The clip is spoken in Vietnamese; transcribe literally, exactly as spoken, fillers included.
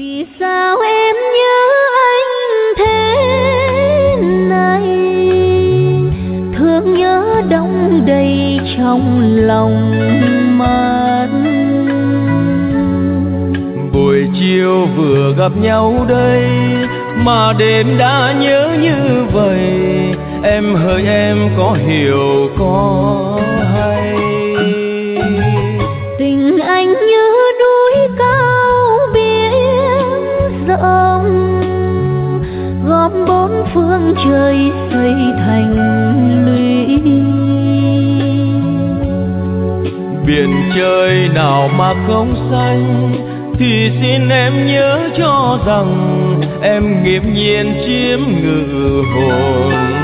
Vì sao em nhớ anh thế này, thương nhớ đong đầy trong lòng mắt. Buổi chiều vừa gặp nhau đây mà đêm đã nhớ như vậy, em hỡi em có hiểu có hay. Tình anh như núi cao biển rộng, gom bốn phương trời xây thành lũy. Biển trời nào mà không xanh, thì xin em nhớ cho rằng em nghiễm nhiên chiếm ngự hồn